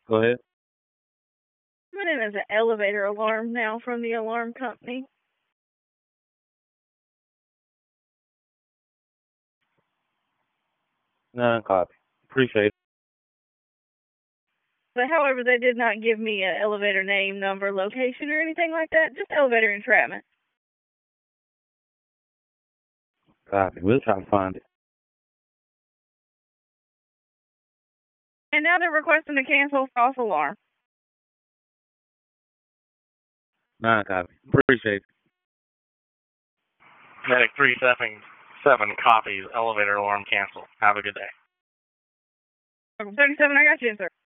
Go ahead. My name is an elevator alarm now from the alarm company. Non-copy. Appreciate it. But however, they did not give me an elevator name, number, location, or anything like that. Just elevator entrapment. Copy. We'll try to find it. And now they're requesting to cancel false alarm. Non-copy. Appreciate it. Medic 377 copies. Elevator alarm canceled. Have a good day. 37, I got you, sir.